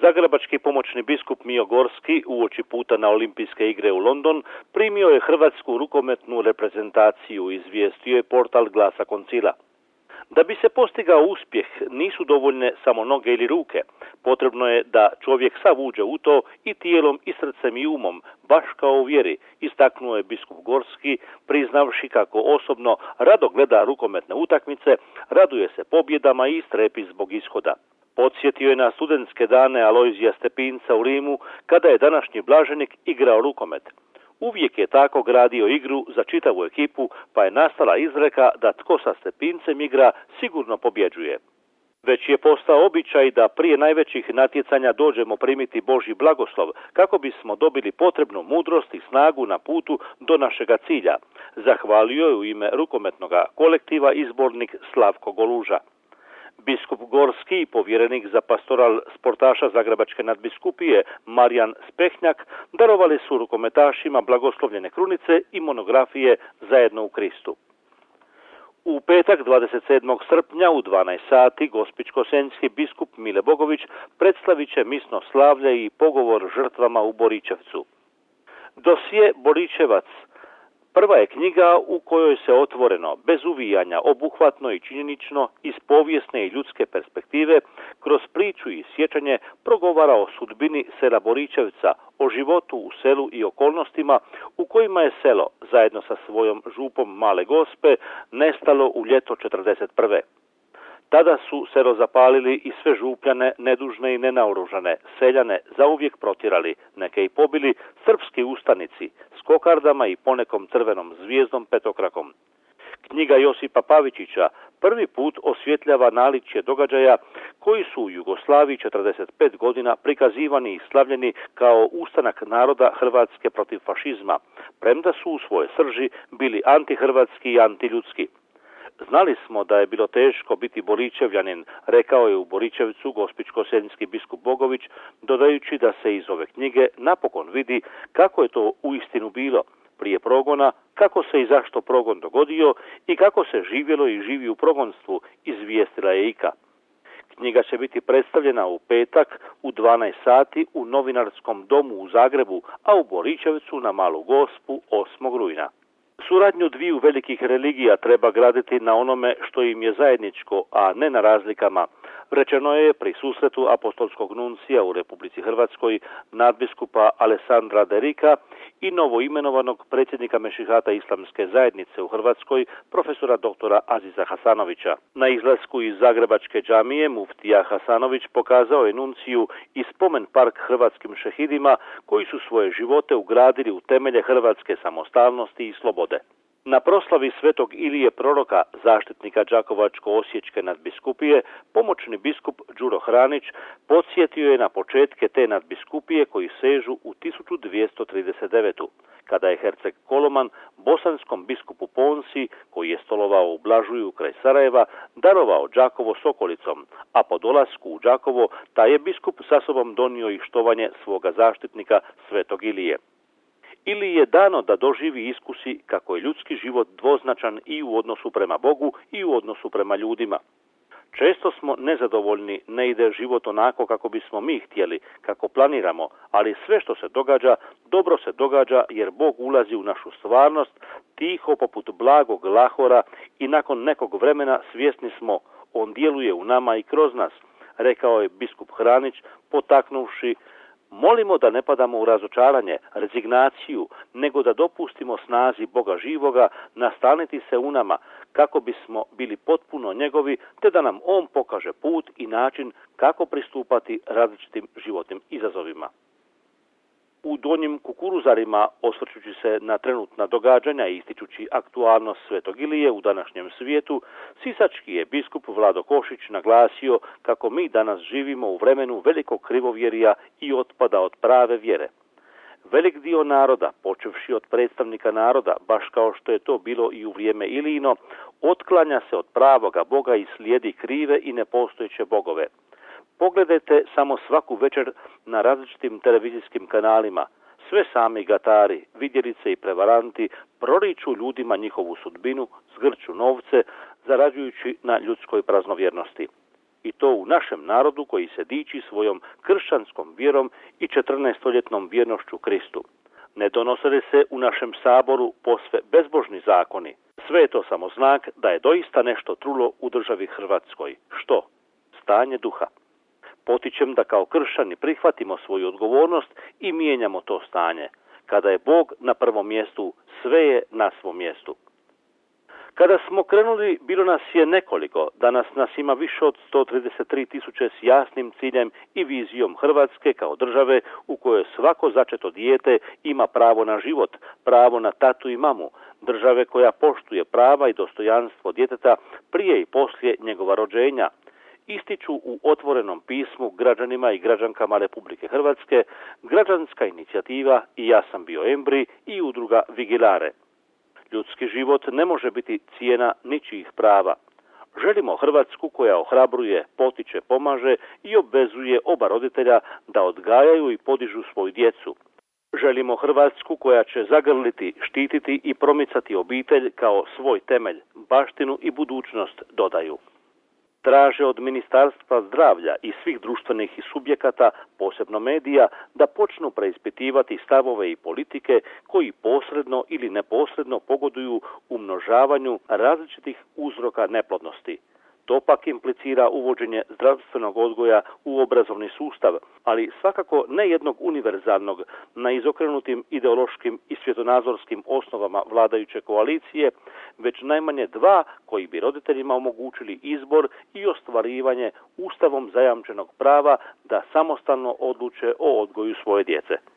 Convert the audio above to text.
Zagrebački pomoćni biskup Mijo Gorski uoči puta na Olimpijske igre u London primio je hrvatsku rukometnu reprezentaciju, izvijestio je portal Glasa Koncila. Da bi se postigao uspjeh nisu dovoljne samo noge ili ruke. Potrebno je da čovjek sav uđe u to i tijelom i srcem i umom, baš kao u vjeri, istaknuo je biskup Gorski, priznavši kako osobno rado gleda rukometne utakmice, raduje se pobjedama i strepi zbog ishoda. Podsjetio je na studentske dane Alojzija Stepinca u Rimu, kada je današnji blaženik igrao rukomet. Uvijek je tako gradio igru za čitavu ekipu, pa je nastala izreka da tko sa Stepincem igra sigurno pobjeđuje. Već je postao običaj da prije najvećih natjecanja dođemo primiti Božji blagoslov kako bismo dobili potrebnu mudrost i snagu na putu do našega cilja, zahvalio je u ime rukometnog kolektiva izbornik Slavko Goluža. Biskup Gorski i povjerenik za pastoral sportaša Zagrebačke nadbiskupije Marijan Spehnjak darovali su rukometašima blagoslovljene krunice i monografije Zajedno u Kristu. U petak 27. srpnja u 12 sati gospićko-senjski biskup Mile Bogović predstavit će misno slavlje i pogovor žrtvama u Boričevcu. Dosje Boričevac prva je knjiga u kojoj se otvoreno, bez uvijanja, obuhvatno i činjenično, iz povijesne i ljudske perspektive, kroz priču i sjećanje progovara o sudbini sela Boričevca, o životu u selu i okolnostima u kojima je selo, zajedno sa svojom župom Male Gospe, nestalo u ljeto 1941. Tada su selo zapalili i sve župljane, nedužne i nenaoružane, seljane zauvijek protjerali, neke i pobili srpski ustanici s kokardama i ponekom crvenom zvijezdom petokrakom. Knjiga Josipa Pavičića prvi put osvjetljava naličje događaja koji su u Jugoslaviji 45 godina prikazivani i slavljeni kao ustanak naroda Hrvatske protiv fašizma, premda su u svojoj srži bili antihrvatski i antiljudski. Znali smo da je bilo teško biti Boričevljanin, rekao je u Boričevcu gospićko-senjski biskup Bogović, dodajući da se iz ove knjige napokon vidi kako je to uistinu bilo prije progona, kako se i zašto progon dogodio i kako se živjelo i živi u progonstvu, izvijestila je IKA. Knjiga će biti predstavljena u petak u 12 sati u Novinarskom domu u Zagrebu, a u Boričevcu na Malu Gospu 8. rujna. Suradnju dviju velikih religija treba graditi na onome što im je zajedničko, a ne na razlikama, rečeno je pri susretu apostolskog nuncija u Republici Hrvatskoj, nadbiskupa Alessandra Derika i novoimenovanog predsjednika Mešihata Islamske zajednice u Hrvatskoj, profesora doktora Aziza Hasanovića. Na izlasku iz Zagrebačke džamije muftija Hasanović pokazao je nunciju i spomen park hrvatskim šehidima koji su svoje živote ugradili u temelje hrvatske samostalnosti i slobode. Na proslavi svetog Ilije Proroka, zaštitnika Đakovačko-osječke nadbiskupije, pomoćni biskup Đuro Hranić podsjetio je na početke te nadbiskupije koji sežu u 1239. kada je herceg Koloman bosanskom biskupu Ponsi, koji je stolovao u Blažuju kraj Sarajeva, darovao Đakovo s okolicom, a po dolasku u Đakovo taj je biskup sa sobom donio i štovanje svoga zaštitnika svetog Ilije. Ili je dano da doživi i iskusi kako je ljudski život dvoznačan i u odnosu prema Bogu i u odnosu prema ljudima. Često smo nezadovoljni, ne ide život onako kako bismo mi htjeli, kako planiramo, ali sve što se događa, dobro se događa jer Bog ulazi u našu stvarnost, tiho poput blagog lahora i nakon nekog vremena svjesni smo, on djeluje u nama i kroz nas, rekao je biskup Hranić, potaknuvši: molimo da ne padamo u razočaranje, rezignaciju, nego da dopustimo snazi Boga živoga nastaniti se u nama, kako bismo bili potpuno njegovi, te da nam on pokaže put i način kako pristupati različitim životnim izazovima. U Donjim Kukuruzarima, osvrćući se na trenutna događanja i ističući aktualnost svetog Ilije u današnjem svijetu, sisački je biskup Vlado Košić naglasio kako mi danas živimo u vremenu velikog krivovjerija i otpada od prave vjere. Velik dio naroda, počevši od predstavnika naroda, baš kao što je to bilo i u vrijeme Ilijino, otklanja se od pravoga Boga i slijedi krive i nepostojeće bogove. Pogledajte samo svaku večer na različitim televizijskim kanalima. Sve sami gatari, vidjelice i prevaranti proriču ljudima njihovu sudbinu, zgrću novce, zarađujući na ljudskoj praznovjernosti. i to u našem narodu koji se diči svojom kršćanskom vjerom i 14-ljetnom vjernošću Kristu. Ne donose li se u našem saboru posve bezbožni zakoni? Sve je to samo znak da je doista nešto trulo u državi Hrvatskoj. Što? Stanje duha. Potičem da kao kršćani prihvatimo svoju odgovornost i mijenjamo to stanje. Kada je Bog na prvom mjestu, sve je na svom mjestu. Kada smo krenuli, bilo nas je nekoliko, danas nas ima više od 133.000 s jasnim ciljem i vizijom Hrvatske kao države u kojoj svako začeto dijete ima pravo na život, pravo na tatu i mamu, države koja poštuje prava i dostojanstvo djeteta prije i poslije njegova rođenja. Ističu u otvorenom pismu građanima i građankama Republike Hrvatske građanska inicijativa I ja sam bio embrij i udruga Vigilare. Ljudski život ne može biti cijena ničijih prava. Želimo Hrvatsku koja ohrabruje, potiče, pomaže i obvezuje oba roditelja da odgajaju i podižu svoju djecu. Želimo Hrvatsku koja će zagrliti, štititi i promicati obitelj kao svoj temelj, baštinu i budućnost, dodaju. Traže od Ministarstva zdravlja i svih društvenih subjekata, posebno medija, da počnu preispitivati stavove i politike koji posredno ili neposredno pogoduju umnožavanju različitih uzroka neplodnosti. To pak implicira uvođenje zdravstvenog odgoja u obrazovni sustav, ali svakako ne jednog univerzalnog na izokrenutim ideološkim i svjetonazorskim osnovama vladajuće koalicije, već najmanje dva koji bi roditeljima omogućili izbor i ostvarivanje ustavom zajamčenog prava da samostalno odluče o odgoju svoje djece.